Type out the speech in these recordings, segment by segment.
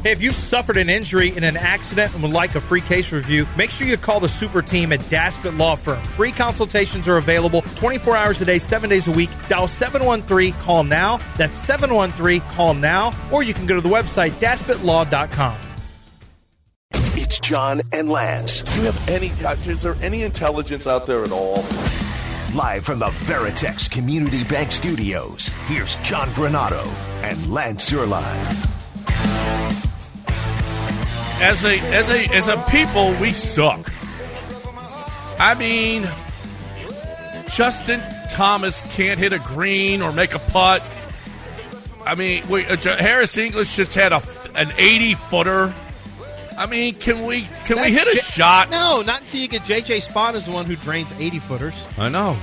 Hey, if you've suffered an injury in an accident and would like a free case review, make sure you call the super team at Daspit Law Firm. Free consultations are available 24 hours a day, 7 days a week. Dial 713-CALL-NOW. That's 713-CALL-NOW. Or you can go to the website, DaspitLaw.com. It's John and Lance. Do you have is there any intelligence out there at all? Live from the Veritex Community Bank Studios, here's John Granado and Lance Zierlein. As a people, we suck. I mean, Justin Thomas can't hit a green or make a putt. I mean, Harris English just had an 80-footer. I mean, can we hit a shot? No, not until you get J.J. Spawn is the one who drains 80-footers. I know.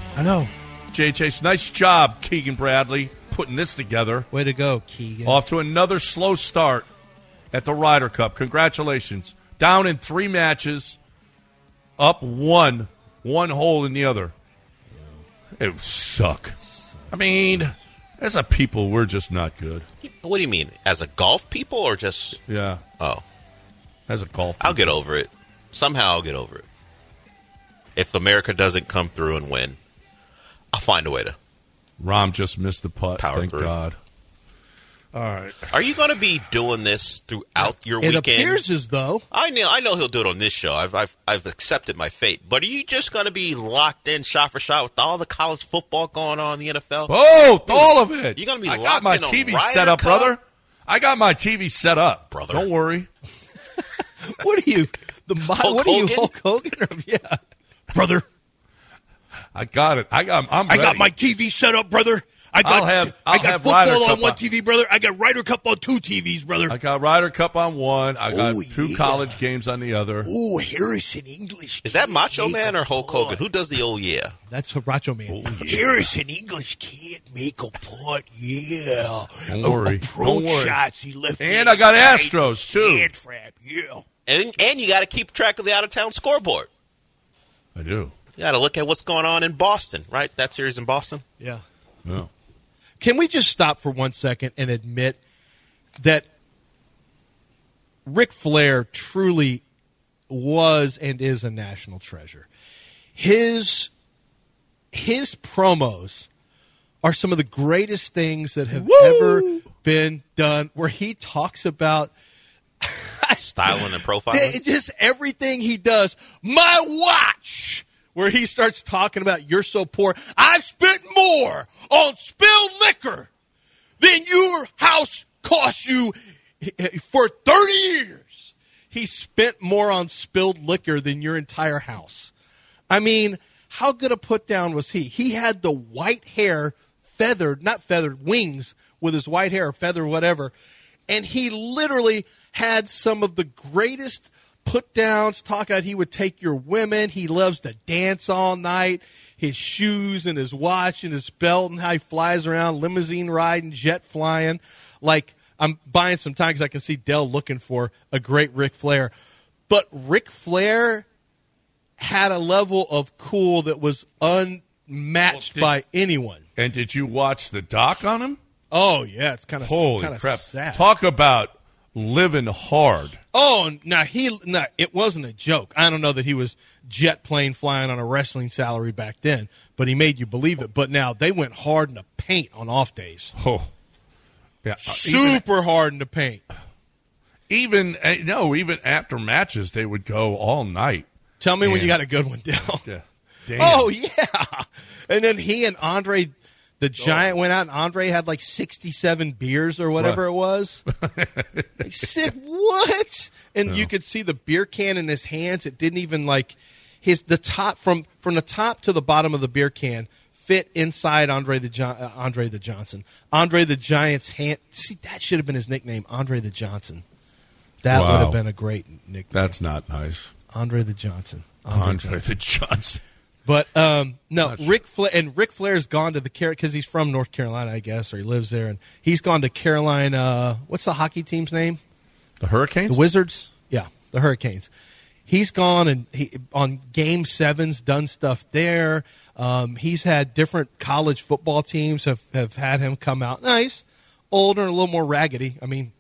J.J., nice job, Keegan Bradley, putting this together. Way to go, Keegan. Off to another slow start at the Ryder Cup. Congratulations. Down in 3 matches, up one hole in the other. It would suck. I mean, as a people, we're just not good. What do you mean? As a golf people or just... Yeah. Oh. As a golf people. I'll get over it. Somehow I'll get over it. If America doesn't come through and win, I'll find a way to... Rahm just missed the putt. Thank through. God. All right. Are you going to be doing this throughout your weekend? It appears as though. I know he'll do it on this show. I've accepted my fate. But are you just going to be locked in shot for shot with all the college football going on in the NFL? Oh, all of it. You're going to be I locked got my in on TV Ryder set up, Cup? brother. I got my TV set up, brother. Don't worry. What are you? What are you, Hulk Hogan? Yeah, brother. I got it. I got my TV set up, brother. I got football on one TV, brother. I got Ryder Cup on 2 TVs, brother. I got Ryder Cup on one. I got 2 college games on the other. Oh, Harrison English. Is that Macho Man or Hulk Hogan? Who does the yeah? That's Macho Man. Oh, yeah. Harrison English can't make a putt. Yeah. Don't worry. Approach shots. He left. And I got Astros, too. Hand trap. Yeah. And you got to keep track of the out-of-town scoreboard. I do. You got to look at what's going on in Boston, right? That series in Boston? Yeah. No. Can we just stop for 1 second and admit that Ric Flair truly was and is a national treasure? His promos are some of the greatest things that have ever been done, where he talks about styling and profiling. Just everything he does. My watch! Where he starts talking about, you're so poor. I've spent more on spilled liquor than your house cost you for 30 years. He spent more on spilled liquor than your entire house. I mean, how good a put down was he? He had the white hair wings with his white hair, feather, whatever. And he literally had some of the greatest put downs, talk out he would take your women. He loves to dance all night. His shoes and his watch and his belt and how he flies around, limousine riding, jet flying. Like, I'm buying some time because I can see Dell looking for a great Ric Flair. But Ric Flair had a level of cool that was unmatched by anyone. And did you watch the doc on him? Oh, yeah. It's kind of crap. sad. Talk about living hard. Oh, it wasn't a joke. I don't know that he was jet plane flying on a wrestling salary back then, but he made you believe it. But now they went hard in the paint on off days. Oh, yeah, super hard in the paint. Even after matches, they would go all night. Tell me when you got a good one, Dale. Yeah. Damn. Oh yeah, and then he and Andre the Giant went out, and Andre had like 67 beers or whatever it was. Like, sick, what? And you could see the beer can in his hands. It didn't even the top from the top to the bottom of the beer can fit inside Andre the Johnson. Andre the Giant's hand. See, that should have been his nickname, Andre the Johnson. That would have been a great nickname. That's not nice. Andre the Johnson. Andre the Johnson. But, no, Ric Flair's gone to because he's from North Carolina, I guess, or he lives there, and he's gone to Carolina. What's the hockey team's name? The Hurricanes? The Wizards? Yeah, the Hurricanes. He's gone and on Game 7's done stuff there. He's had different college football teams have had him come out. Nice, older and a little more raggedy. I mean,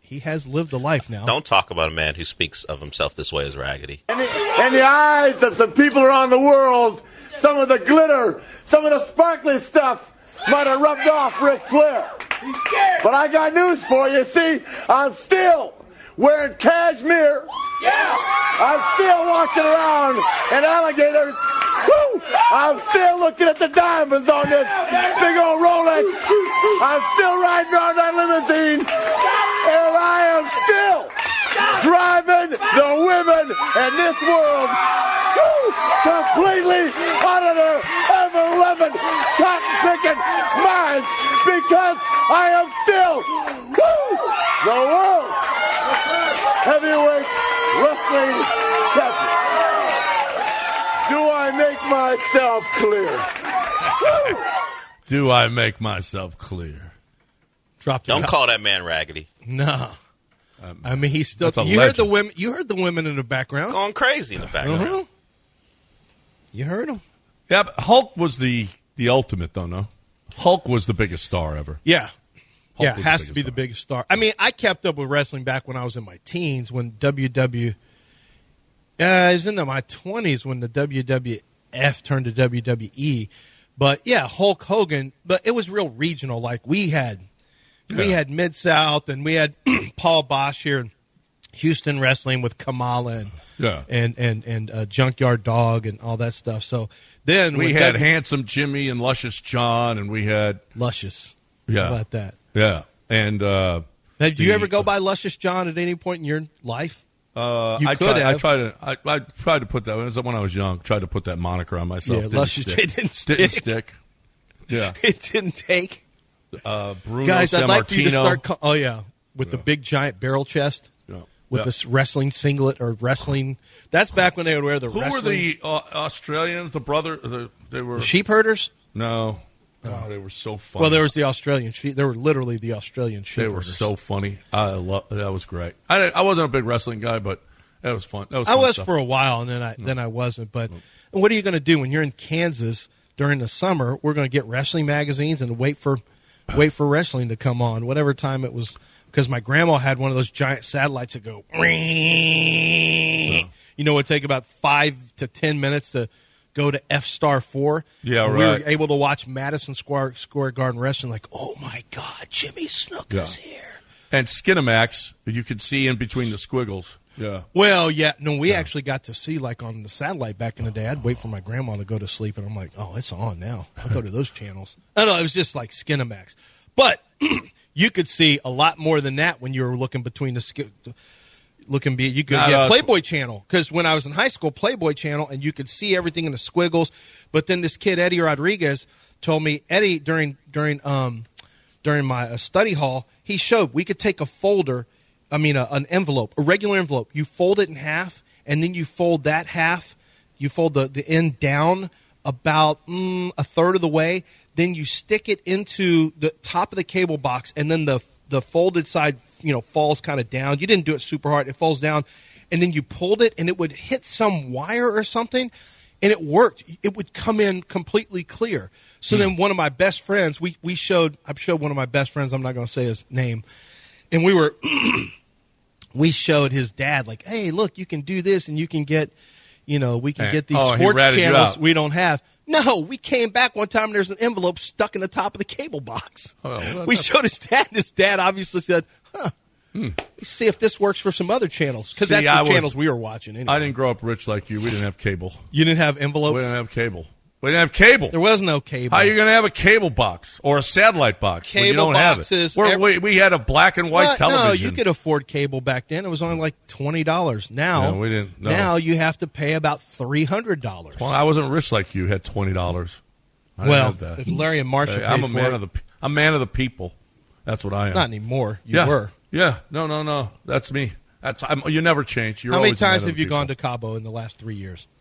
he has lived a life now. Don't talk about a man who speaks of himself this way as raggedy. In the eyes of some people around the world, some of the glitter, some of the sparkly stuff might have rubbed off Ric Flair. But I got news for you. See, I'm still wearing cashmere. I'm still walking around in alligators. Woo! I'm still looking at the diamonds on this big old Rolex. I'm still riding around that limousine. And I am still driving the women in this world completely out of their ever-loving, cotton-picking minds because I am still the world heavyweight wrestling champion. Do I make myself clear? Do I make myself clear? Don't call that man raggedy. No. I mean, he's still. That's a You heard the legend. women. You heard the women in the background. Going crazy in the background. Uh-huh. You heard them. Yeah, but Hulk was the ultimate, though, no? Hulk was the biggest star ever. Yeah. Hulk was the has to biggest be the star. biggest star. I mean, I kept up with wrestling back when I was in my teens, when I was in my 20s when the WWF turned to WWE. But, yeah, Hulk Hogan, but it was real regional. Like, we had Mid-South, and we had Paul Bosch here in Houston wrestling with Kamala and Junkyard Dog and all that stuff. So then we had Handsome Jimmy and Luscious John, and we had Luscious. Yeah. How about that? Yeah, and Did you ever go by Luscious John at any point in your life? I tried to put that when I was young. Tried to put that moniker on myself. Yeah, Didn't Luscious. stick. It didn't stick. Didn't stick. Yeah, It didn't take. Bruno Guys, I'd like for you to Sammartino. start. With the big giant barrel chest. Yeah. With Yeah. this wrestling singlet or wrestling. That's back when they would wear the Who wrestling. were the Australians? The brother? They were sheep herders? No. Oh, they were so funny. Well, there was the Australian sheep. They were literally the Australian sheep They were herders. so funny. That was great. I wasn't a big wrestling guy, but that was fun. That was I fun was stuff. for a while, and then I wasn't. But what are you going to do when you're in Kansas during the summer? We're going to get wrestling magazines and wait for wrestling to come on, whatever time it was. Because my grandma had one of those giant satellites that go, it would take about 5 to 10 minutes to go to F-Star 4. Yeah, and right. We were able to watch Madison Square Garden wrestling like, oh, my God, Jimmy Snuka's here. And Skinamax, you could see in between the squiggles. Yeah. Well, yeah. No, we actually got to see, like, on the satellite back in the day. I'd wait for my grandma to go to sleep, and I'm like, oh, it's on now. I'll go to those channels. I don't know. It was just like Skinamax. But you could see a lot more than that when you were looking between you could get Playboy Channel, because when I was in high school, Playboy Channel, and you could see everything in the squiggles. But then this kid Eddie Rodriguez told me, Eddie, during my study hall, he showed we could take an envelope, a regular envelope. You fold it in half, and then you fold that half. You fold the end down about a third of the way. Then you stick it into the top of the cable box, and then the folded side, falls kind of down. You didn't do it super hard. It falls down, and then you pulled it, and it would hit some wire or something, and it worked. It would come in completely clear. So then one of my best friends, I showed one of my best friends, I'm not going to say his name, and we showed his dad, like, hey, look, you can do this, and you can get, get these sports channels we don't have. No, we came back one time and there's an envelope stuck in the top of the cable box. We showed his dad, and his dad obviously said, let's see if this works for some other channels, because that's the channels we were watching anyway. I didn't grow up rich like you. We didn't have cable. You didn't have envelopes? We didn't have cable. There was no cable. How are you going to have a cable box or a satellite box when you Cable don't have boxes, it? We had a black and white television. No, you could afford cable back then. It was only like $20. Now, we didn't. No. Now you have to pay about $300. Well, I wasn't rich like you. Had $20. Well, if Larry and Marcia paid I'm a man of the people. That's what I am. Not anymore. You were. Yeah. No. That's me. You never change. You're How many always a man times of have the you people. gone to Cabo in the last 3 years?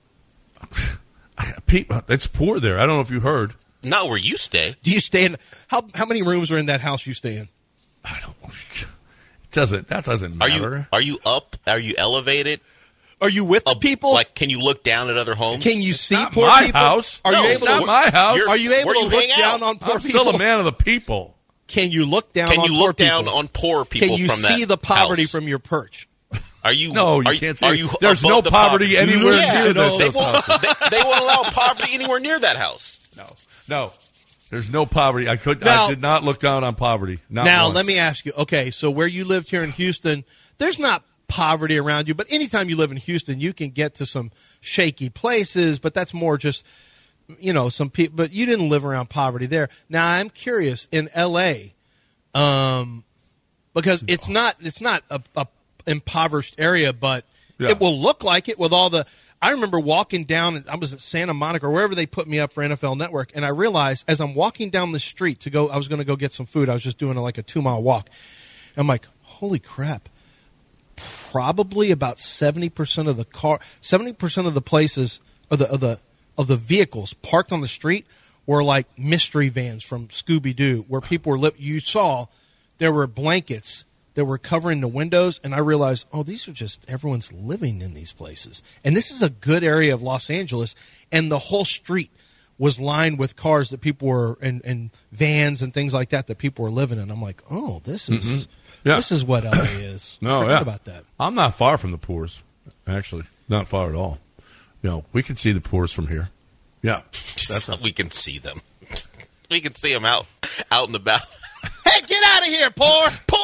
It's poor there. I don't know if you heard. Not where you stay. Do you stay in? How many rooms are in that house you stay in? I don't. That doesn't matter. Are you up? Are you elevated? Are you with the people? Like, can you look down at other homes? Can you see not poor my people? house. Are No, you it's able not to? my house. Are you able Where to you look hang down out? on poor I'm people? still a man of the people. Can you look down? Can on you poor look down people? on poor people? Can you from see that the poverty house? from your perch? Are you? No, you are, can't Are see. you There's above no the poverty anywhere Yeah, near they those won't, houses. they won't allow poverty anywhere near that house. No. There's no poverty. I did not look down on poverty. Not now, once. let me ask you. Okay, so where you lived here in Houston, there's not poverty around you, but anytime you live in Houston, you can get to some shaky places, but that's more just, some people. But you didn't live around poverty there. Now, I'm curious in L.A., because it's not a impoverished area, but it will look like it with all the. I remember walking down. I was at Santa Monica or wherever they put me up for NFL Network, and I realized as I'm walking down the street I was going to go get some food. I was just doing like a 2-mile walk. And I'm like, holy crap! Probably about 70% of the 70% of the places of the vehicles parked on the street were like mystery vans from Scooby-Doo, where people were you saw there were blankets that were covering the windows, and I realized, these are just everyone's living in these places. And this is a good area of Los Angeles, and the whole street was lined with cars that people were and vans and things like that people were living in. I'm like, this is this is what LA is. Forget about that. I'm not far from the Poors, actually, not far at all. We can see the Poors from here. Yeah, we can see them. We can see them out and about. Hey, get out of here, poor!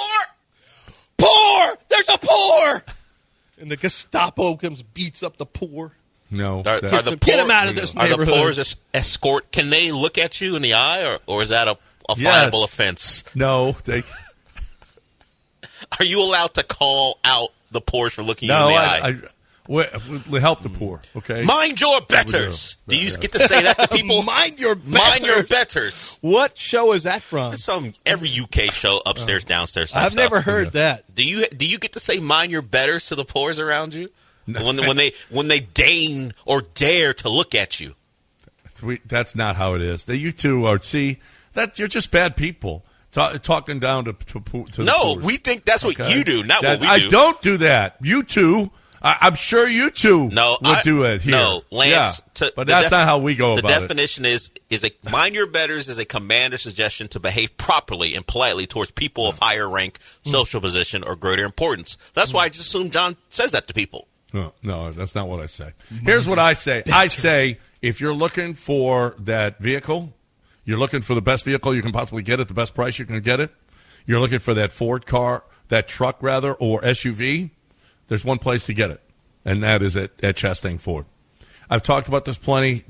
There's a poor! And the Gestapo comes, beats up the poor. No. Are the get them out of this neighborhood. Are the poor's escort? Can they look at you in the eye, or is that a fireable offense? No. Are you allowed to call out the poor for looking you in the eye? We help the poor, okay? Mind your betters. Do you get to say that to people? Mind your betters. Mind your betters. What show is that from? Every UK show, upstairs, downstairs. I've never heard that. Do you get to say mind your betters to the poors around you? No. When they deign or dare to look at you? That's not how it is. You two are you're just bad people. Talking down to the No, poors. we think that's what you do, not what we do. I don't do that. You two. I'm sure you two would do it here. No, Lance. Yeah, but that's not how we go about it. The definition is mind your betters is a command or suggestion to behave properly and politely towards people of higher rank, social position, or greater importance. That's why I just assume John says that to people. No, that's not what I say. Here's what I say. I say if you're looking for that vehicle, you're looking for the best vehicle you can possibly get at the best price you can get it, you're looking for that Ford car, that truck rather, or SUV, there's one place to get it, and that is at Chastain Ford. I've talked about this plenty.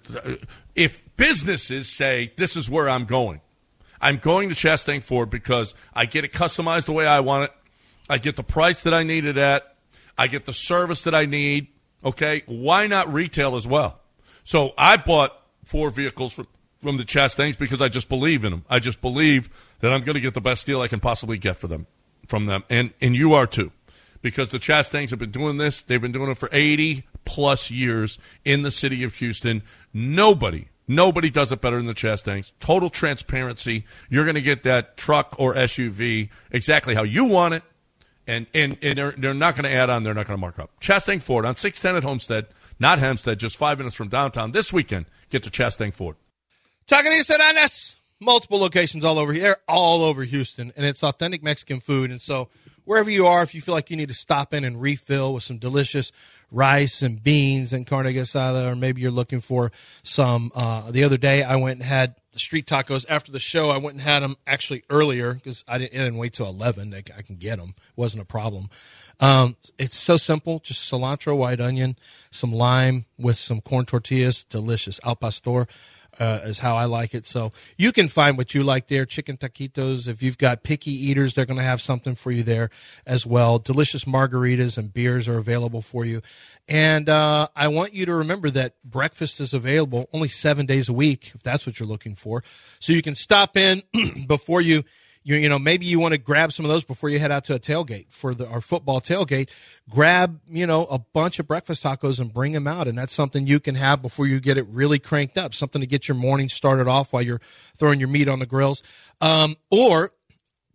If businesses say, this is where I'm going to Chastain Ford because I get it customized the way I want it. I get the price that I need it at. I get the service that I need. Okay, why not retail as well? So I bought 4 vehicles from the Chastains because I just believe in them. I just believe that I'm going to get the best deal I can possibly get from them, and you are too. Because the Chastains have been doing this. They've been doing it for 80-plus years in the city of Houston. Nobody does it better than the Chastains. Total transparency. You're going to get that truck or SUV exactly how you want it, and they're not going to add on. They're not going to mark up. Chastain Ford on 610 at Homestead, not Hempstead, just 5 minutes from downtown. This weekend, get to Chastain Ford. Taqueria multiple locations all over here, all over Houston, and it's authentic Mexican food. And so wherever you are, if you feel like you need to stop in and refill with some delicious rice and beans and carne asada, or maybe you're looking for some, the other day I went and had the street tacos after the show. I went and had them actually earlier because I didn't wait till 11. I can get them. It wasn't a problem. It's so simple. Just cilantro, white onion, some lime with some corn tortillas. Delicious. Al pastor is how I like it. So you can find what you like there. Chicken taquitos. If you've got picky eaters, they're going to have something for you there as well. Delicious margaritas and beers are available for you. And I want you to remember that breakfast is available only 7 days a week, if that's what you're looking for. So you can stop in before you maybe you want to grab some of those before you head out to a tailgate for our football tailgate. Grab, a bunch of breakfast tacos and bring them out. And that's something you can have before you get it really cranked up, something to get your morning started off while you're throwing your meat on the grills. Or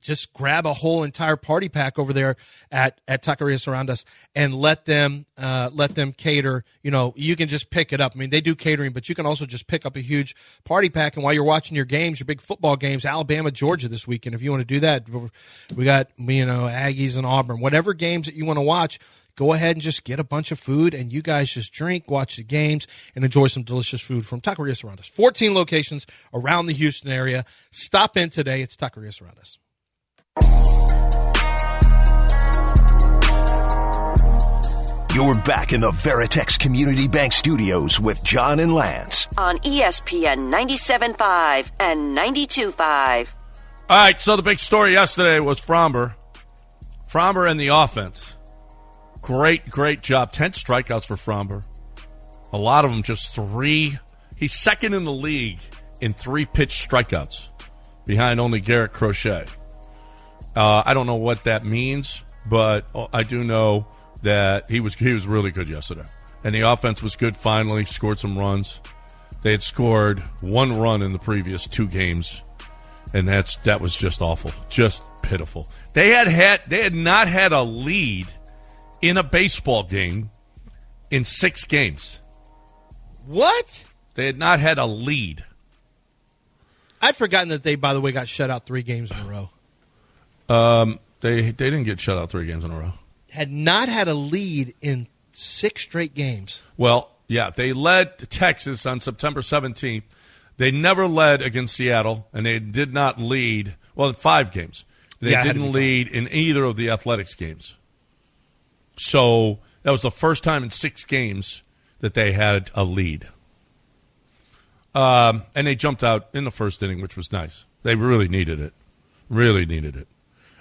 just grab a whole entire party pack over there at Taquerias Aroundas and let them cater. You know, you can just pick it up. I mean, they do catering, but you can also just pick up a huge party pack. And while you're watching your games, your big football games, Alabama, Georgia this weekend, if you want to do that, we got, you know, Aggies and Auburn, whatever games that you want to watch. Go ahead and just get a bunch of food, and you guys just drink, watch the games, and enjoy some delicious food from Taquerias Aroundas. 14 locations around the Houston area. Stop in today. It's Taquerias Aroundas. You're back in the Veritex Community Bank Studios with John and Lance on ESPN 97.5 and 92.5. All right, so the big story yesterday was Fromber and the offense. Great job. 10 strikeouts for Fromber. A lot of them just 3. He's second in the league in 3-pitch strikeouts, behind only Garrett Crochet. I don't know what that means, but I do know that he was really good yesterday. And the offense was good finally, scored some runs. They had scored 1 run in the previous 2 games, and that was just awful, just pitiful. They had not had a lead in a baseball game in 6 games. What? They had not had a lead. I'd forgotten that they, by the way, got shut out 3 games in a row. They didn't get shut out 3 games in a row. Had not had a lead in 6 straight games. Well, yeah, they led Texas on September 17th. They never led against Seattle, and they did not lead, well, in 5 games. They didn't lead in either of the Athletics games. So that was the first time in 6 games that they had a lead. And they jumped out in the first inning, which was nice. They really needed it. Really needed it.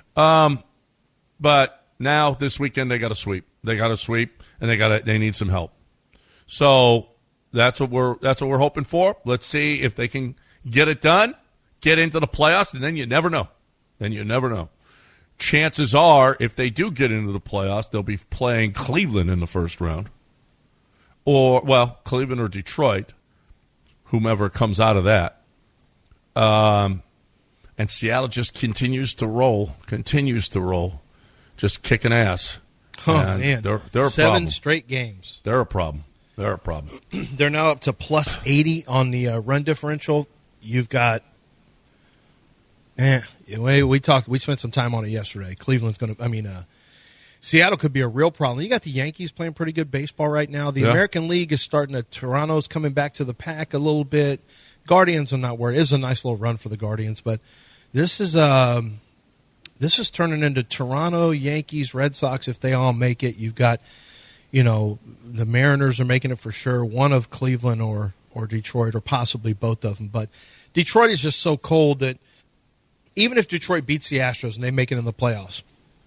But now this weekend they got to sweep. They got to sweep, and they need some help. So that's what we're hoping for. Let's see if they can get it done, get into the playoffs, and then you never know. Chances are, if they do get into the playoffs, they'll be playing Cleveland in the first round. Cleveland or Detroit, whomever comes out of that. And Seattle just continues to roll, just kicking ass. Oh, and man. They're a 7 problem. straight games. They're a problem. They're now up to plus 80 on the run differential. You've got we spent some time on it yesterday. Seattle could be a real problem. You got the Yankees playing pretty good baseball right now. The American League is starting to, Toronto's coming back to the pack a little bit. Guardians, I'm not worried. It is a nice little run for the Guardians, but this is turning into Toronto, Yankees, Red Sox. If they all make it, you've got, the Mariners are making it for sure. One of Cleveland or Detroit, or possibly both of them. But Detroit is just so cold that even if Detroit beats the Astros and they make it in the playoffs,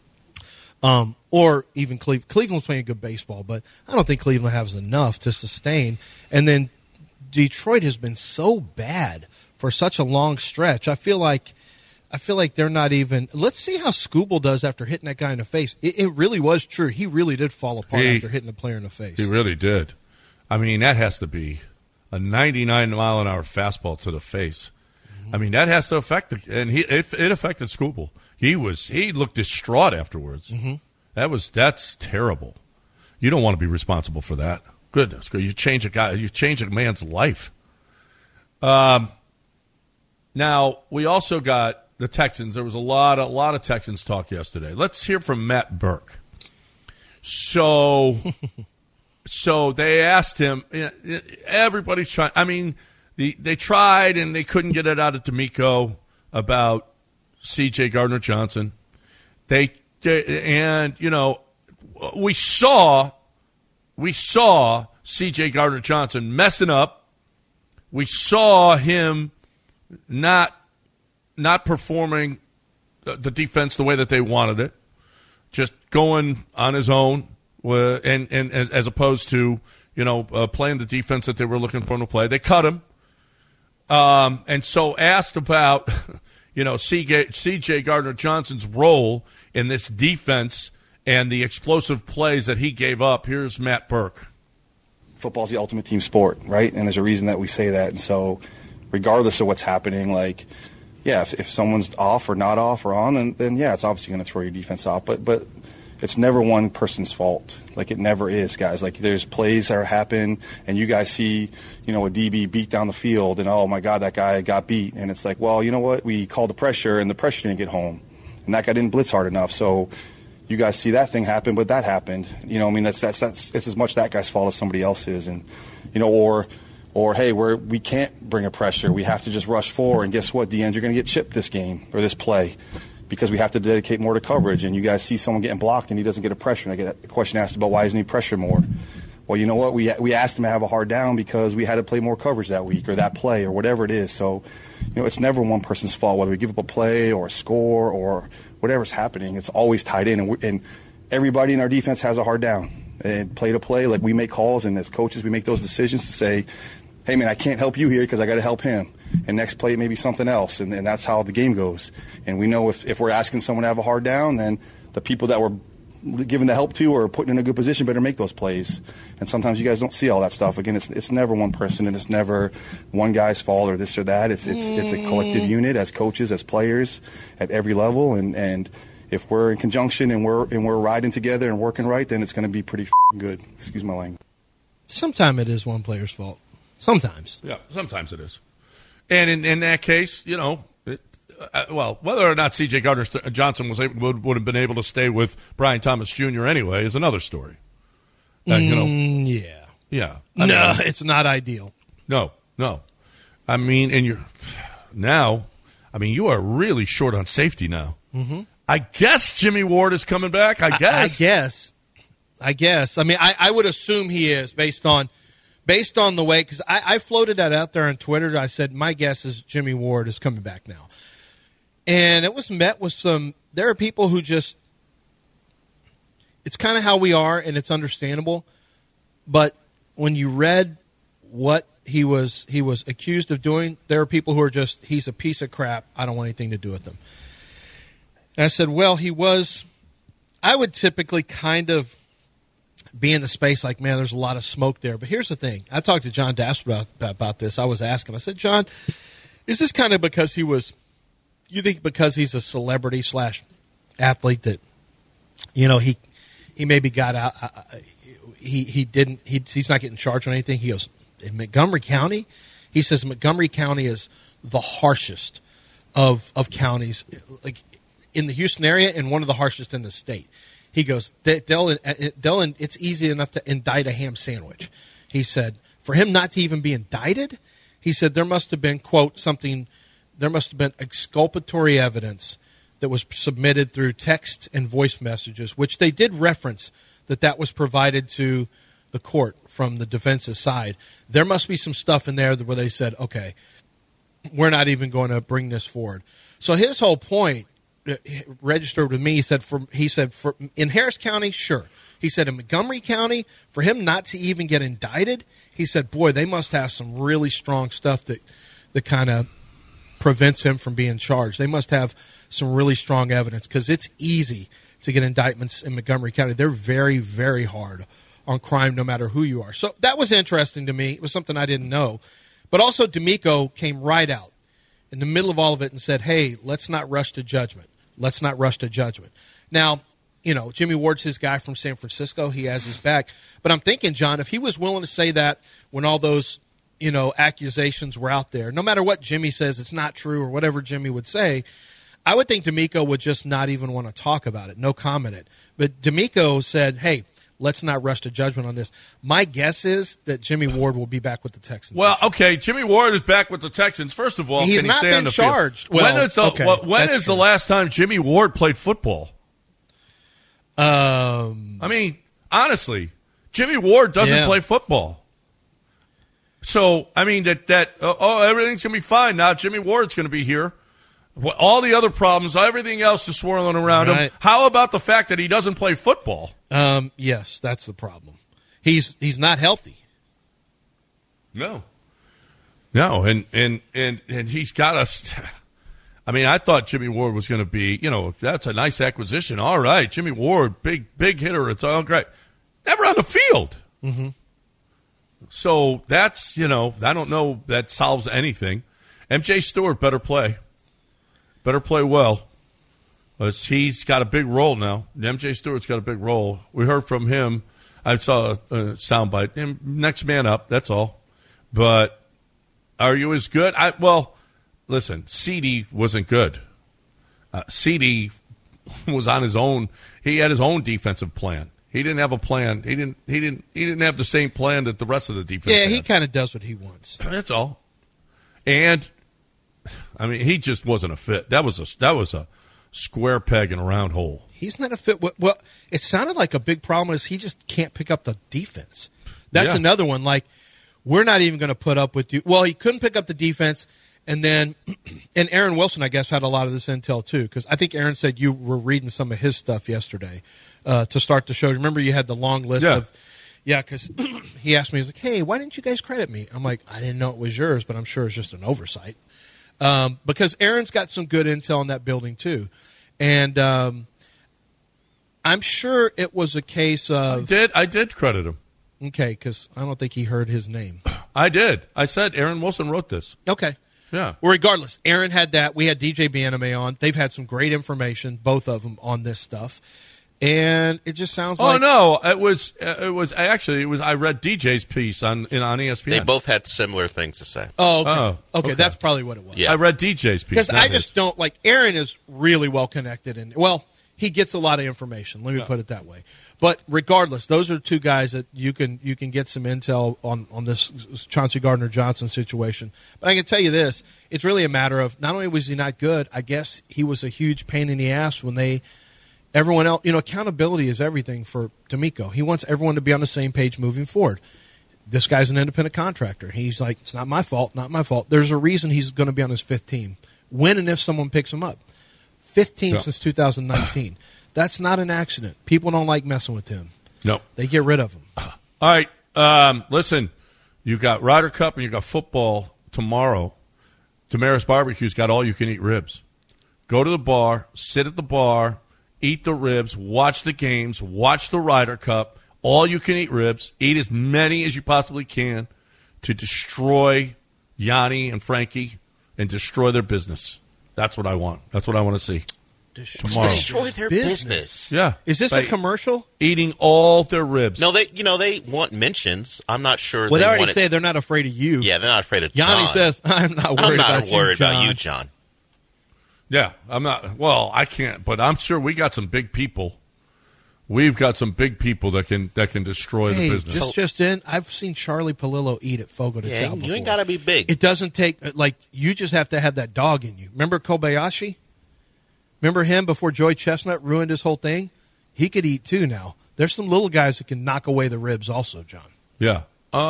or even Cleveland's playing good baseball, but I don't think Cleveland has enough to sustain. And then Detroit has been so bad for such a long stretch. I feel like they're not even. Let's see how Skubal does after hitting that guy in the face. It really was true. He really did fall apart after hitting a player in the face. He really did. I mean, that has to be a 99-mile-an-hour fastball to the face. Mm-hmm. I mean, that has to affect and it affected Skubal. He looked distraught afterwards. Mm-hmm. That's terrible. You don't want to be responsible for that. Goodness, you change a man's life. Now we also got the Texans. There was a lot of Texans talk yesterday. Let's hear from Matt Burke. So they asked him. Everybody's trying. I mean, they tried and they couldn't get it out of D'Amico about C.J. Gardner-Johnson. We saw C.J. Gardner-Johnson messing up. We saw him not performing the defense the way that they wanted it, just going on his own, and as opposed to playing the defense that they were looking for him to play. They cut him, and so asked about C.J. Gardner-Johnson's role in this defense and the explosive plays that he gave up. Here's Matt Burke. Football's the ultimate team sport, right? And there's a reason that we say that. And so regardless of what's happening, yeah, if someone's off or not off or on, then yeah, it's obviously going to throw your defense off. But it's never one person's fault. Like, it never is, guys. Like, there's plays that happen, and you guys see, a DB beat down the field, and, oh, my God, that guy got beat. And it's like, well, you know what? We called the pressure, and the pressure didn't get home. And that guy didn't blitz hard enough. So you guys see that thing happen, but that happened. It's as much that guy's fault as somebody else's. And, or hey, we can't bring a pressure. We have to just rush forward. And guess what, DeAndre, you're going to get chipped this game or this play because we have to dedicate more to coverage. And you guys see someone getting blocked and he doesn't get a pressure. And I get a question asked about why isn't he pressured more? Well, you know what? We asked him to have a hard down because we had to play more coverage that week or that play or whatever it is. So, it's never one person's fault, whether we give up a play or a score or whatever's happening. It's always tied in. And everybody in our defense has a hard down. And play to play, like, we make calls, and as coaches we make those decisions to say, hey, man, I can't help you here because I got to help him. And next play maybe something else, and that's how the game goes. And we know if we're asking someone to have a hard down, then the people that we're giving the help to or putting in a good position better make those plays. And sometimes you guys don't see all that stuff. Again, it's never one person, and it's never one guy's fault or this or that. It's a collective unit as coaches, as players at every level. And if we're in conjunction and we're riding together and working right, then it's going to be pretty good. Excuse my language. Sometimes it is one player's fault. Sometimes. Yeah, sometimes it is. And in that case, whether or not C.J. Gardner-Johnson would have been able to stay with Brian Thomas Jr. anyway is another story. Yeah. Yeah. It's not ideal. No. I mean, you are really short on safety now. Mm-hmm. I guess Jimmy Ward is coming back. I guess. I mean, I would assume he is based on the way, because I floated that out there on Twitter. I said, my guess is Jimmy Ward is coming back now. And it was met with there are people who just, it's kind of how we are, and it's understandable. But when you read what he was accused of doing, there are people who are just, he's a piece of crap. I don't want anything to do with him. And I said, well, I would typically kind of be in the space like, man, there's a lot of smoke there. But here's the thing. I talked to John Dasper about this. I was asking. I said, John, is this kind of because you think because he's a celebrity / athlete that, he maybe got out, he's not getting charged on anything? He goes, in Montgomery County, he says Montgomery County is the harshest of counties, like in the Houston area, and one of the harshest in the state. He goes, it's easy enough to indict a ham sandwich. He said, for him not to even be indicted, he said there must have been, quote, there must have been exculpatory evidence that was submitted through text and voice messages, which they did reference that was provided to the court from the defense's side. There must be some stuff in there where they said, okay, we're not even going to bring this forward. So his whole point registered with me. He said in Harris County, sure. He said in Montgomery County, for him not to even get indicted, he said, boy, they must have some really strong stuff that kind of prevents him from being charged. They must have some really strong evidence, because it's easy to get indictments in Montgomery County. They're very, very hard on crime, no matter who you are. So that was interesting to me. It was something I didn't know. But also D'Amico came right out in the middle of all of it and said, hey, let's not rush to judgment. Let's not rush to judgment. Now, Jimmy Ward's his guy from San Francisco. He has his back. But I'm thinking, John, if he was willing to say that when all those, accusations were out there, no matter what Jimmy says, it's not true or whatever Jimmy would say, I would think D'Amico would just not even want to talk about it, no comment it. But D'Amico said, hey, let's not rush to judgment on this. My guess is that Jimmy Ward will be back with the Texans. Well, okay, Jimmy Ward is back with the Texans. First of all, he's can he not stay been on the charged. Field? Well, when is the last time Jimmy Ward played football? I mean, honestly, Jimmy Ward doesn't play football. So, I mean, everything's going to be fine now. Jimmy Ward's going to be here. All the other problems, everything else is swirling around him. How about the fact that he doesn't play football? Yes, that's the problem. He's not healthy. No, and he's got us. I mean, I thought Jimmy Ward was going to be, that's a nice acquisition. All right, Jimmy Ward, big hitter. It's all great. Never on the field. Mm-hmm. So that's, I don't know that solves anything. MJ Stewart better play. better play well. He's got a big role now. MJ Stewart's got a big role. We heard from him. I saw a soundbite. Next man up, that's all. But are you as good? Listen, CD wasn't good. CD was on his own. He had his own defensive plan. He didn't have a plan. He didn't have the same plan that the rest of the defense had. He kind of does what he wants. That's all. And I mean, he just wasn't a fit. That was a square peg in a round hole. He's not a fit. Well, it sounded like a big problem is he just can't pick up the defense. That's another one. Like, we're not even going to put up with you. Well, he couldn't pick up the defense. And then, and Aaron Wilson, I guess, had a lot of this intel, too, because I think Aaron said you were reading some of his stuff yesterday to start the show. Remember you had the long list of, because he asked me, he's like, hey, why didn't you guys credit me? I'm like, I didn't know it was yours, but I'm sure it's just an oversight. Because Aaron's got some good intel in that building, too. And I'm sure it was a case of... I did credit him. Okay, because I don't think he heard his name. I did. I said Aaron Wilson wrote this. Okay. Yeah. Well, regardless, Aaron had that. We had DJ Bieneme on. They've had some great information, both of them, on this stuff. And it just sounds like... Oh, no. It was I read DJ's piece on ESPN. They both had similar things to say. Oh, okay. That's probably what it was. Yeah. I read DJ's piece. Because I just don't... Like, Aaron is really well connected. And, well, he gets a lot of information. Let me put it that way. But regardless, those are two guys that you can get some intel on this Chauncey Gardner-Johnson situation. But I can tell you this, it's really a matter of not only was he not good, I guess he was a huge pain in the ass when everyone else, accountability is everything for D'Amico. He wants everyone to be on the same page moving forward. This guy's an independent contractor. He's like, it's not my fault, not my fault. There's a reason he's going to be on his fifth team. When and if someone picks him up. Fifth team since 2019. That's not an accident. People don't like messing with him. No. They get rid of him. All right. Listen, you got Ryder Cup and you got football tomorrow. Damaris Barbecue's got all-you-can-eat ribs. Go to the bar, sit at the bar, eat the ribs, watch the games, watch the Ryder Cup. All-you-can-eat ribs. Eat as many as you possibly can to destroy Yanni and Frankie and destroy their business. That's what I want. That's what I want to see. Tomorrow. Destroy their business. Yeah. Is this a commercial? Eating all their ribs. No, they want mentions. I'm not sure. Well, they already say they're not afraid of you. Yeah, they're not afraid of John. Yanni says, I'm not worried about you, John. Yeah, I'm not. Well, I can't, but I'm sure we got some big people. We've got some big people that can destroy the business. Just in, I've seen Charlie Palillo eat at Fogo de Chao before. You ain't got to be big. It doesn't take, you just have to have that dog in you. Remember Kobayashi? Remember him before Joey Chestnut ruined his whole thing? He could eat too now. There's some little guys that can knock away the ribs also, John. Yeah.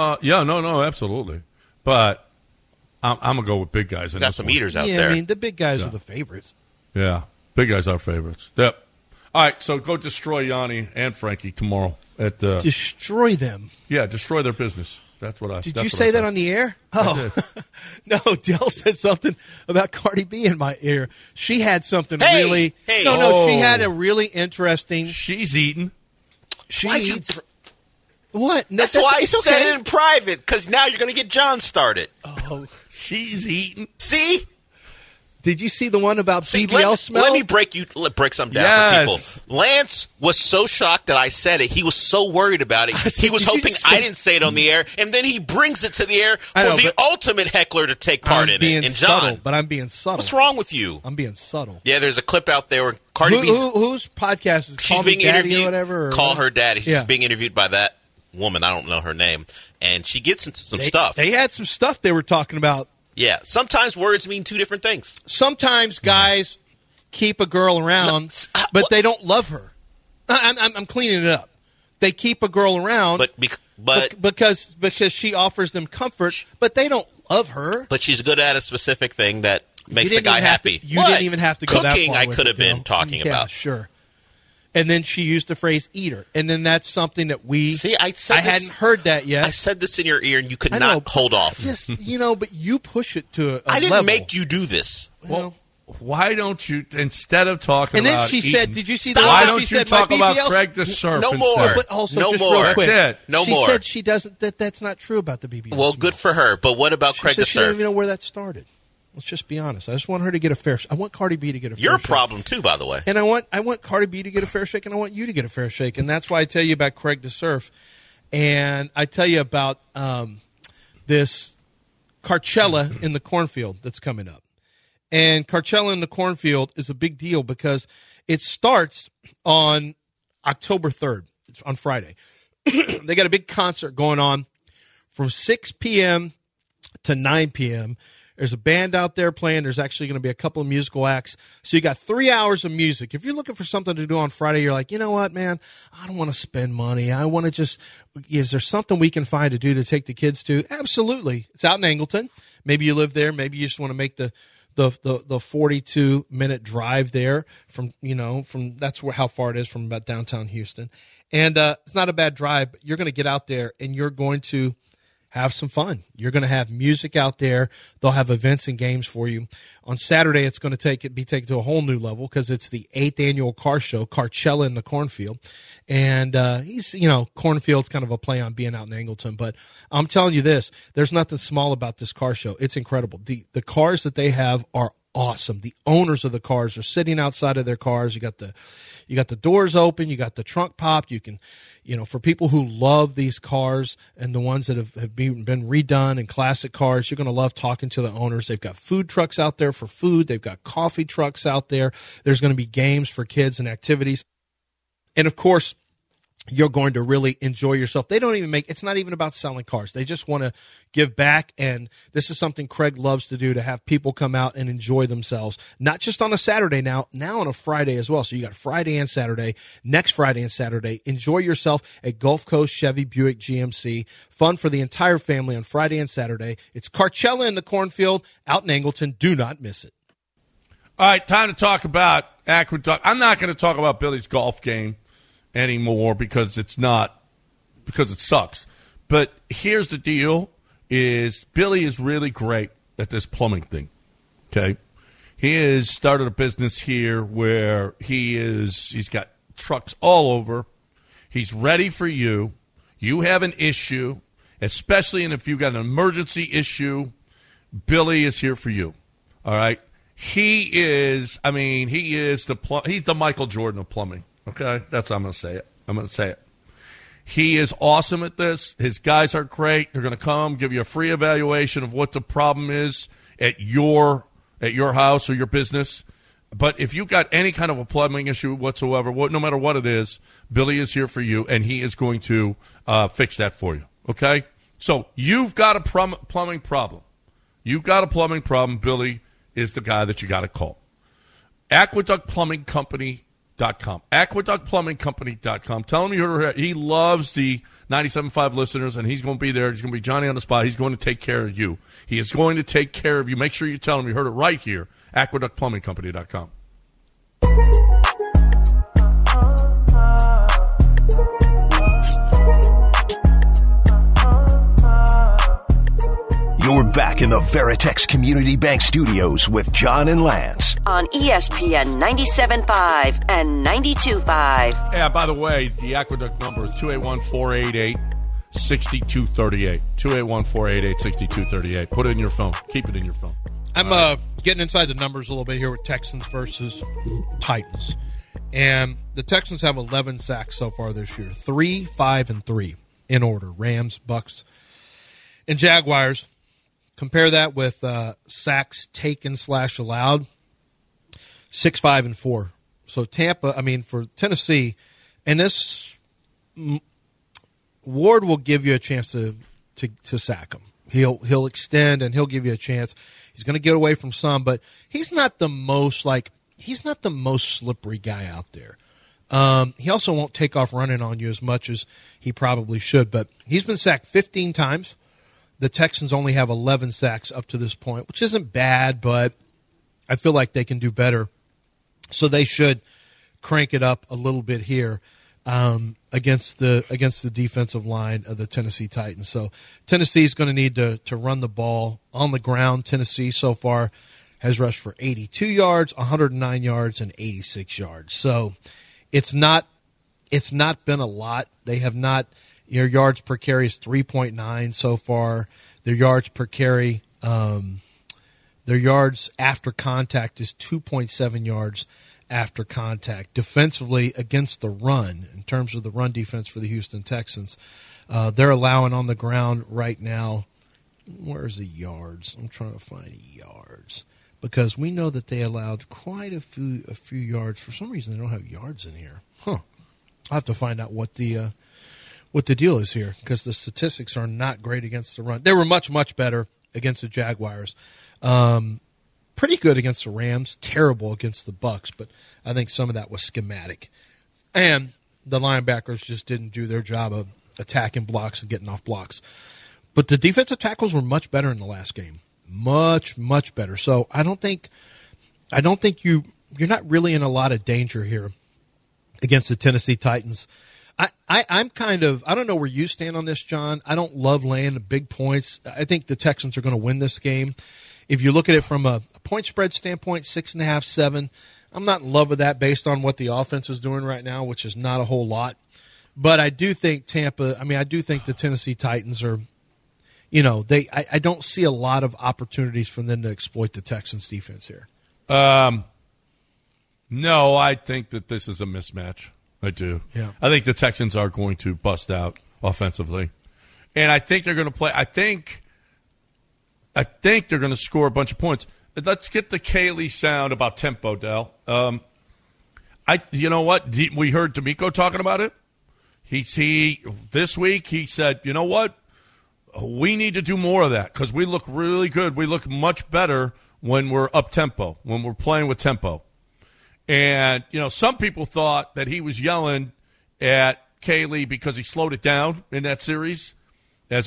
No, absolutely. But I'm going to go with big guys. Got some eaters out there. I mean, the big guys are the favorites. Yeah, big guys are favorites. Yep. All right, so go destroy Yanni and Frankie tomorrow. Destroy them? Yeah, destroy their business. That's what I. Did you say that on the air? Oh, no. Dell said something about Cardi B in my ear. She had something really. Hey. No. She had a really interesting. She's eating. She eats. What? That's why I said it in private, because now you're going to get John started. Oh, she's eating. See? Did you see the one about BBL smell? Let me break something down for people. Lance was so shocked that I said it. He was so worried about it. He was hoping I didn't say it on the air, and then he brings it to the air for the ultimate heckler to take part in it. And John, but I'm being subtle. What's wrong with you? I'm being subtle. Yeah, there's a clip out there where Cardi B. Whose podcast is Call Me Daddy or whatever? Call Her Daddy. She's being interviewed by that woman. I don't know her name, and she gets into some stuff. They had some stuff they were talking about. Yeah, sometimes words mean two different things. Sometimes guys keep a girl around, but they don't love her. I'm cleaning it up. They keep a girl around, but because she offers them comfort, but they don't love her. But she's good at a specific thing that makes the guy happy. You didn't even have to go that far. Cooking, I could have been talking about. Yeah, sure. And then she used the phrase "eater," and then that's something that I hadn't heard that yet. I said this in your ear, and you could not hold off. Just but you push it to a I didn't level. make you do this. Well, why don't you instead of talking? And then about she eating, said, "Did you see that?" Why don't you talk about Craig the Surf? No more. Instead? But also, no just more. real quick, That's it. No she more. She said she doesn't. That's not true about the BBL. Well, good for her. But what about Craig the She don't Surf? even know where that started. Let's just be honest. I just want her to get a fair shake. I want Cardi B to get a fair shake. You're a problem, too, by the way. And I want Cardi B to get a fair shake, and I want you to get a fair shake. And that's why I tell you about Craig DeSurf. And I tell you about this Coachella in the cornfield that's coming up. And Coachella in the cornfield is a big deal because it starts on October 3rd. It's on Friday. They got a big concert going on from 6 p.m. to 9 p.m., There's a band out there playing. There's actually going to be a couple of musical acts. So you got 3 hours of music. If you're looking for something to do on Friday, you're like, you know what, man? I don't want to spend money. I want to just – is there something we can find to do to take the kids to? Absolutely. It's out in Angleton. Maybe you live there. Maybe you just want to make the 42-minute drive there from that's how far it is from about downtown Houston. And it's not a bad drive, but you're going to get out there and you're going to have some fun. You're going to have music out there. They'll have events and games for you. On Saturday, it's going to be taken to a whole new level because it's the 8th annual car show, Coachella in the Cornfield. And Cornfield's kind of a play on being out in Angleton. But I'm telling you this, there's nothing small about this car show. It's incredible. The cars that they have are awesome. The owners of the cars are sitting outside of their cars. You got the doors open. You got the trunk popped. You can, for people who love these cars and the ones that have been redone and classic cars, you're going to love talking to the owners. They've got food trucks out there for food. They've got coffee trucks out there. There's going to be games for kids and activities. And of course, you're going to really enjoy yourself. It's not even about selling cars. They just want to give back. And this is something Craig loves to do, to have people come out and enjoy themselves, not just on a Saturday now on a Friday as well. So you got Friday and Saturday, next Friday and Saturday. Enjoy yourself at Gulf Coast Chevy Buick GMC. Fun for the entire family on Friday and Saturday. It's Coachella in the Cornfield out in Angleton. Do not miss it. All right, time to talk about Aqueduct. I'm not going to talk about Billy's golf game anymore because it sucks. But here's the deal is Billy is really great at this plumbing thing. Okay? He has started a business here where he's got trucks all over. He's ready for you. You have an issue, especially if you've got an emergency issue, Billy is here for you. All right? He's the Michael Jordan of plumbing. Okay, that's how I'm going to say it. He is awesome at this. His guys are great. They're going to come, give you a free evaluation of what the problem is at your house or your business. But if you've got any kind of a plumbing issue whatsoever, no matter what it is, Billy is here for you, and he is going to fix that for you. Okay? So you've got a plumbing problem. Billy is the guy that you got to call. AqueductPlumbingCompany.com. AqueductPlumbingCompany.com. Tell him he loves the 97.5 listeners, and he's going to be there. He's going to be Johnny on the spot. He's going to take care of you. He is going to take care of you. Make sure you tell him you heard it right here. AqueductPlumbingCompany.com. You're back in the Veritex Community Bank Studios with John and Lance. On ESPN 97.5 and 92.5. Yeah, by the way, the Aqueduct number is 281-488-6238. 281-488-6238. Put it in your phone. Keep it in your phone. I'm getting inside the numbers a little bit here with Texans versus Titans. And the Texans have 11 sacks so far this year. 3, 5, and 3 in order. Rams, Bucks, and Jaguars. Compare that with sacks taken / allowed, 6, 5, and 4. So for Tennessee, and this Ward will give you a chance to sack him. He'll extend and he'll give you a chance. He's going to get away from some, but he's not the most slippery guy out there. He also won't take off running on you as much as he probably should, but he's been sacked 15 times. The Texans only have 11 sacks up to this point, which isn't bad, but I feel like they can do better. So they should crank it up a little bit here against the defensive line of the Tennessee Titans. So Tennessee's going to need to run the ball on the ground. Tennessee so far has rushed for 82 yards, 109 yards, and 86 yards. So it's not been a lot. They have not. Your yards per carry is 3.9 so far. Their yards per carry, Their yards after contact is 2.7 yards after contact. Defensively, against the run, in terms of the run defense for the Houston Texans, they're allowing on the ground right now. Where's the yards? I'm trying to find yards because we know that they allowed quite a few yards. For some reason, they don't have yards in here. I'll have to find out what the deal is here because the statistics are not great against the run. They were much, much better against the Jaguars. Pretty good against the Rams, terrible against the Bucs, but I think some of that was schematic. And the linebackers just didn't do their job of attacking blocks and getting off blocks. But the defensive tackles were much better in the last game. Much, much better. So I don't think you're not really in a lot of danger here against the Tennessee Titans. I'm kind of, I don't know where you stand on this, John. I don't love laying the big points. I think the Texans are going to win this game. If you look at it from a point spread standpoint, 6.5, 7, I'm not in love with that based on what the offense is doing right now, which is not a whole lot. But I do think I do think the Tennessee Titans are, I don't see a lot of opportunities for them to exploit the Texans defense here. No, I think that this is a mismatch. I do. Yeah. I think the Texans are going to bust out offensively. And I think they're going to play. I think they're going to score a bunch of points. Let's get the Kaylee sound about tempo, Del. You know what? We heard D'Amico talking about it. This week he said, you know what? We need to do more of that because we look really good. We look much better when we're up tempo, when we're playing with tempo. And, some people thought that he was yelling at Kaylee because he slowed it down in that series. But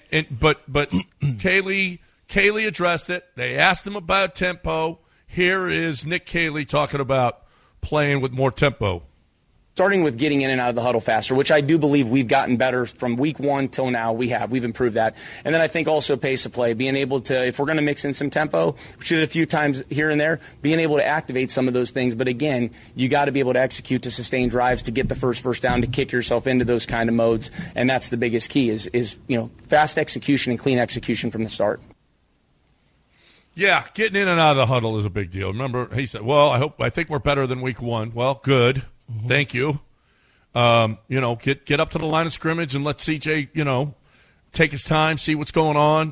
Kaylee addressed it. They asked him about tempo. Here is Nick Kaylee talking about playing with more tempo. Starting with getting in and out of the huddle faster, which I do believe we've gotten better from week 1 till now. We've improved that. And then I think also pace of play, being able to, if we're going to mix in some tempo, which did a few times here and there, being able to activate some of those things. But again, you got to be able to execute to sustain drives, to get the first down, to kick yourself into those kind of modes. And that's the biggest key is fast execution and clean execution from the start. Yeah, getting in and out of the huddle is a big deal. Remember, he said, well, I think we're better than week 1. Well, good. Mm-hmm. Thank you. Get up to the line of scrimmage and let CJ, take his time, see what's going on.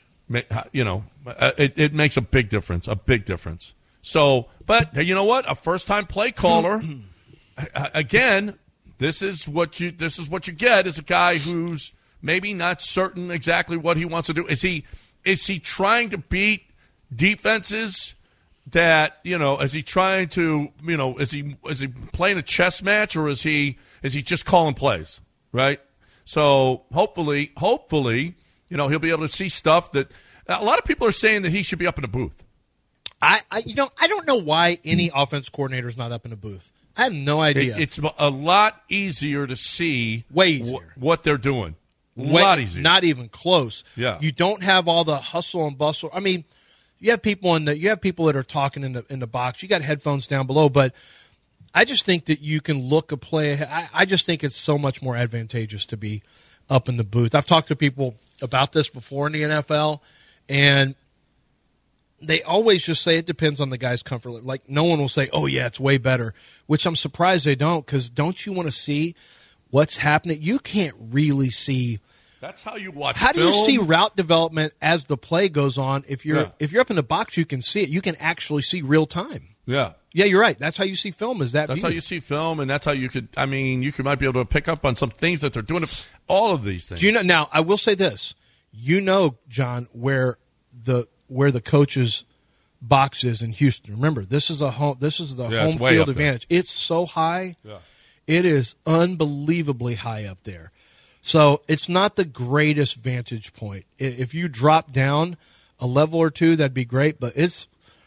It makes a big difference, So, but you know what? A first-time play caller, again, this is what you get is a guy who's maybe not certain exactly what he wants to do. Is he trying to beat defenses that, is he trying to, is he playing a chess match or is he just calling plays, right? So hopefully, he'll be able to see stuff that a lot of people are saying that he should be up in a booth. I don't know why any offense coordinator is not up in a booth. I have no idea. It's a lot easier to see way easier. What they're doing. A lot easier. Not even close. Yeah. You don't have all the hustle and bustle. I mean, you have people that are talking in the box. You got headphones down below, but I just think that you can look a play. I just think it's so much more advantageous to be up in the booth. I've talked to people about this before in the NFL, and they always just say it depends on the guy's comfort level. Like no one will say, "Oh yeah, it's way better," which I'm surprised they don't. Because don't you want to see what's happening? You can't really see. That's how you watch. How film. do you see route development as the play goes on? If you're up in the box, you can see it. You can actually see real time. Yeah. Yeah, you're right. That's how you see film. That's how you see film, and that's how you could. I mean, you might be able to pick up on some things that they're doing. All of these things. Do you know? Now, I will say this. John, where the coach's box is in Houston. Remember, this is the home field advantage. It's so high. Yeah. It is unbelievably high up there. So it's not the greatest vantage point. If you drop down a level or two, that'd be great. But it's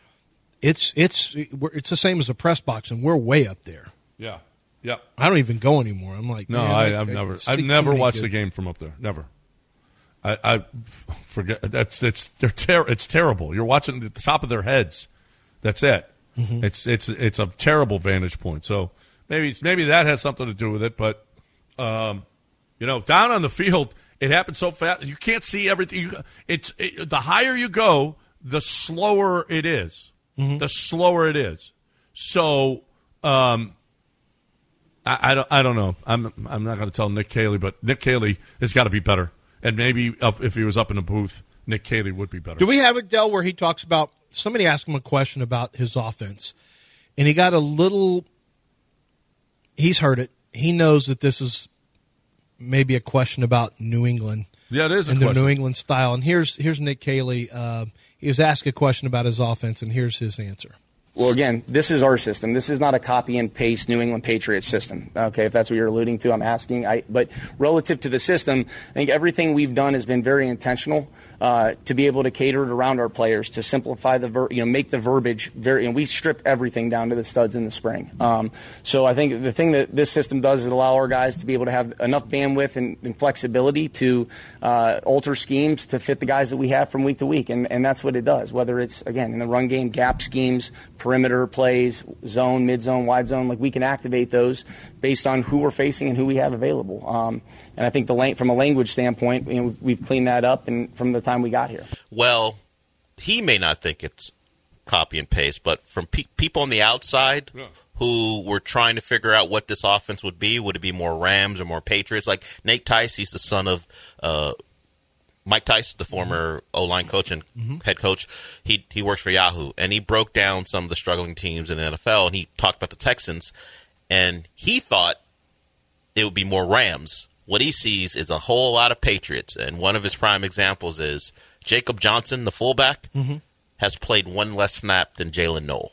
the same as the press box, and we're way up there. Yeah, yeah. I don't even go anymore. I'm like, no, I've never watched the game from up there. Never. I forget. It's terrible. You're watching at the top of their heads. That's it. Mm-hmm. It's a terrible vantage point. So maybe that has something to do with it. But down on the field, it happens so fast. You can't see everything. The higher you go, the slower it is. Mm-hmm. The slower it is. So I don't know. I'm not going to tell Nick Caley, but Nick Caley has got to be better. And maybe if he was up in the booth, Nick Caley would be better. Do we have it, Del, where he talks about – somebody asked him a question about his offense, and he got a little – he's heard it. He knows that this is maybe a question about New England. Yeah, it is a and question. The New England style. And here's Nick Caley. He was asked a question about his offense, and here's his answer. Well, again, this is our system. This is not a copy and paste New England Patriots system. Okay, if that's what you're alluding to, I'm asking. But relative to the system, I think everything we've done has been very intentional to be able to cater it around our players, to simplify make the verbiage very. And we stripped everything down to the studs in the spring. So I think the thing that this system does is allow our guys to be able to have enough bandwidth and flexibility to alter schemes to fit the guys that we have from week to week, and that's what it does. Whether it's again in the run game, gap schemes, perimeter plays, zone, mid zone, wide zone, like we can activate those based on who we're facing and who we have available. And I think from a language standpoint, we've cleaned that up and from the time we got here. Well, he may not think it's copy and paste, but from people on the outside who were trying to figure out what this offense would it be more Rams or more Patriots? Like Nate Tice, he's the son of Mike Tice, the former O-line coach and head coach. He works for Yahoo, and he broke down some of the struggling teams in the NFL, and he talked about the Texans, and he thought it would be more Rams. What he sees is a whole lot of Patriots, and one of his prime examples is Jacob Johnson, the fullback, has played one less snap than Jalen Noel.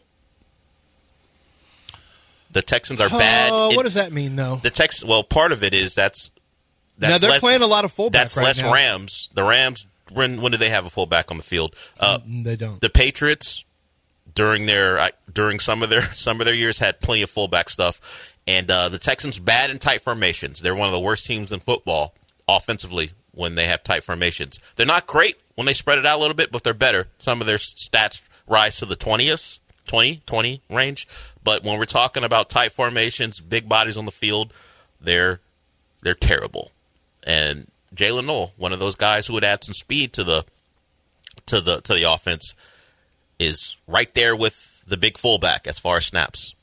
The Texans are bad. What does that mean, though? Well, part of it is that's now they're playing a lot of fullbacks. That's right less now. Rams. The Rams. When do they have a fullback on the field? They don't. The Patriots during some of their years had plenty of fullback stuff. And the Texans bad in tight formations. They're one of the worst teams in football offensively when they have tight formations. They're not great when they spread it out a little bit, but they're better. Some of their stats rise to the 20 range. But when we're talking about tight formations, big bodies on the field, they're terrible. And Jalen Noel, one of those guys who would add some speed to the offense, is right there with the big fullback as far as snaps.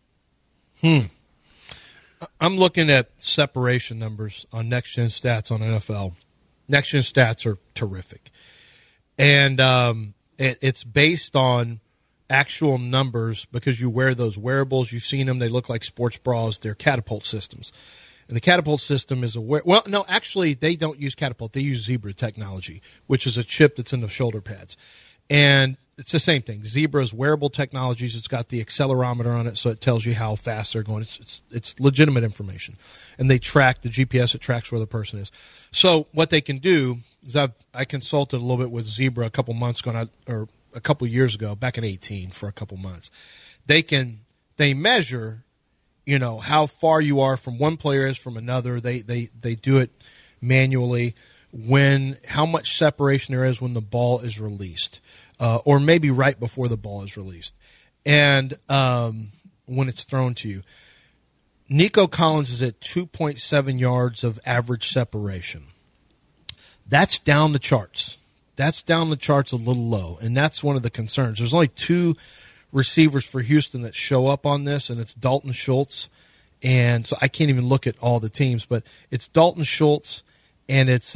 I'm looking at separation numbers on Next Gen Stats on NFL. Next Gen Stats are terrific. And it's based on actual numbers because you wear those wearables. You've seen them. They look like sports bras. They're Catapult systems. And the Catapult system is actually, they don't use Catapult. They use Zebra technology, which is a chip that's in the shoulder pads. And it's the same thing. Zebra's wearable technologies. It's got the accelerometer on it, so it tells you how fast they're going. It's legitimate information, and they track the GPS. It tracks where the person is. So what they can do is I consulted a little bit with Zebra a couple years ago, back in 2018, for a couple months. They measure, how far you are from one player is from another. They do it manually. How much separation there is when the ball is released. Or maybe right before the ball is released, and when it's thrown to you. Nico Collins is at 2.7 yards of average separation. That's down the charts. That's down the charts a little low, and that's one of the concerns. There's only two receivers for Houston that show up on this, and it's Dalton Schultz, and so I can't even look at all the teams, but it's Dalton Schultz and it's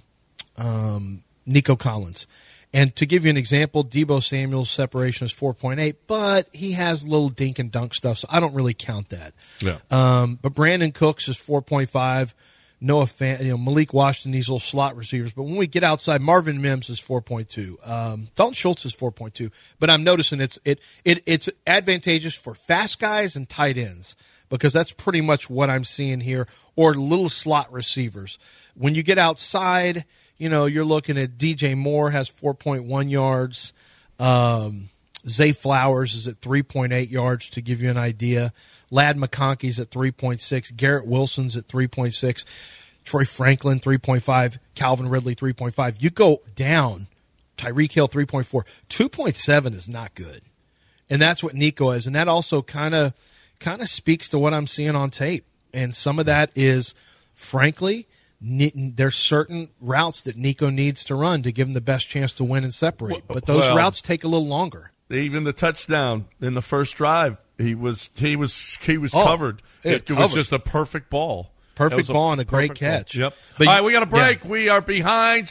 Nico Collins. And to give you an example, Deebo Samuel's separation is 4.8, but he has little dink and dunk stuff, so I don't really count that. Yeah. But Brandon Cooks is 4.5. Noah Malik Washington, these little slot receivers. But when we get outside, Marvin Mims is 4.2. Dalton Schultz is 4.2. But I'm noticing it's advantageous for fast guys and tight ends because that's pretty much what I'm seeing here, or little slot receivers. When you get outside, you're looking at DJ Moore has 4.1 yards. Zay Flowers is at 3.8 yards, to give you an idea. Ladd McConkey's at 3.6. Garrett Wilson's at 3.6. Troy Franklin, 3.5. Calvin Ridley, 3.5. You go down, Tyreek Hill, 3.4. 2.7 is not good. And that's what Nico is. And that also kind of speaks to what I'm seeing on tape. And some of that is, frankly, there's certain routes that Nico needs to run to give him the best chance to win and separate. But those routes take a little longer. Even the touchdown in the first drive, he was covered. It was just a perfect ball. Perfect ball and a great catch. Yep. All right, we got a break. Yeah. We are behind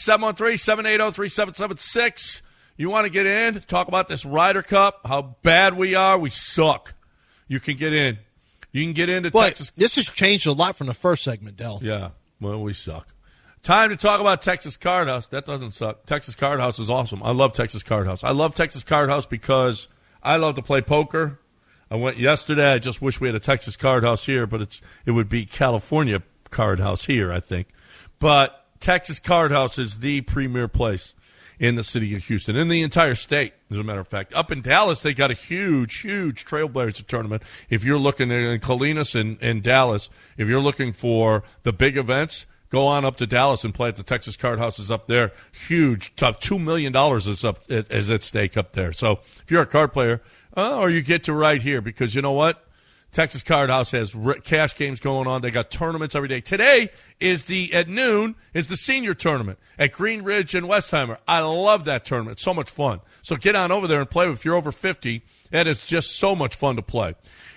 713-780-3776. You want to get in, talk about this Ryder Cup, how bad we are. We suck. You can get in. You can get into Texas. This has changed a lot from the first segment, Del. Yeah. Well, we suck. Time to talk about Texas Card House. That doesn't suck. Texas Card House is awesome. I love Texas Card House. I love Texas Card House because I love to play poker. I went yesterday. I just wish we had a Texas Card House here, but it would be California Card House here, I think. But Texas Card House is the premier place in the city of Houston, in the entire state, as a matter of fact. Up in Dallas, they got a huge Trailblazer tournament. If you're looking in Colinas and Dallas, if you're looking for the big events, go on up to Dallas and play at the Texas Card Houses up there. Huge, $2 million is at stake up there. So if you're a card player, or you get to right here, because you know what? Texas Card House has cash games going on. They got tournaments every day. Today at noon is the senior tournament at Green Ridge and Westheimer. I love that tournament. It's so much fun. So get on over there and play. If you're over 50, that is just so much fun to play.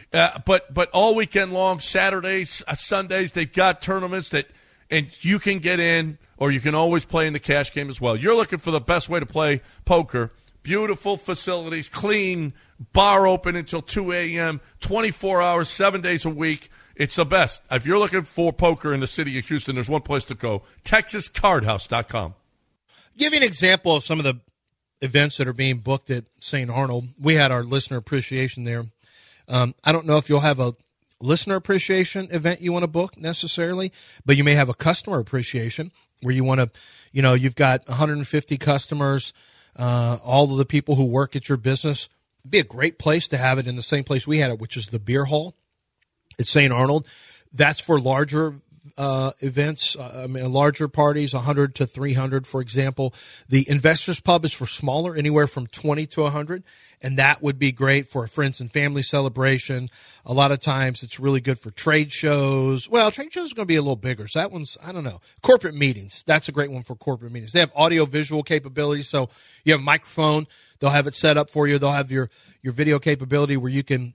But all weekend long, Saturdays, Sundays, they've got tournaments and you can get in, or you can always play in the cash game as well. You're looking for the best way to play poker. Beautiful facilities, clean, bar open until 2 a.m., 24 hours, 7 days a week. It's the best. If you're looking for poker in the city of Houston, there's one place to go, TexasCardHouse.com. Give you an example of some of the events that are being booked at St. Arnold. We had our listener appreciation there. I don't know if you'll have a listener appreciation event you want to book necessarily, but you may have a customer appreciation where you want to, you've got 150 customers, all of the people who work at your business. It'd be a great place to have it in the same place we had it, which is the beer hall at St. Arnold. That's for larger events, larger parties, 100 to 300, for example. The Investors Pub is for smaller, anywhere from 20 to 100, and that would be great for a friends and family celebration. A lot of times it's really good for trade shows. Well, trade shows are going to be a little bigger, so that one's, I don't know. Corporate meetings, that's a great one for corporate meetings. They have audio-visual capabilities, so you have a microphone. They'll have it set up for you. They'll have your video capability where you can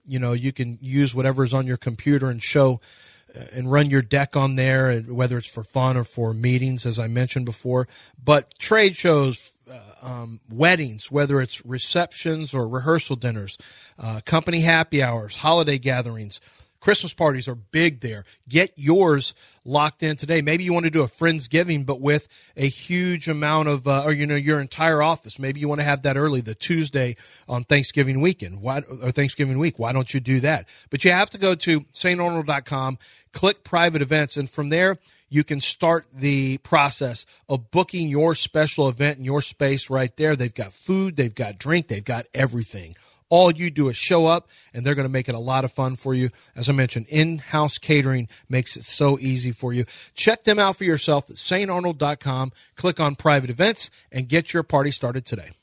use whatever is on your computer and show and run your deck on there, whether it's for fun or for meetings, as I mentioned before. But trade shows, weddings, whether it's receptions or rehearsal dinners, company happy hours, holiday gatherings, Christmas parties are big there. Get yours locked in today. Maybe you want to do a Friendsgiving, but with a huge amount of, your entire office. Maybe you want to have that early, the Tuesday on Thanksgiving weekend, or Thanksgiving week. Why don't you do that? But you have to go to StArnold.com, click private events, and from there you can start the process of booking your special event in your space right there. They've got food, they've got drink, they've got everything. All you do is show up, and they're going to make it a lot of fun for you. As I mentioned, in-house catering makes it so easy for you. Check them out for yourself at StArnold.com. Click on private events and get your party started today.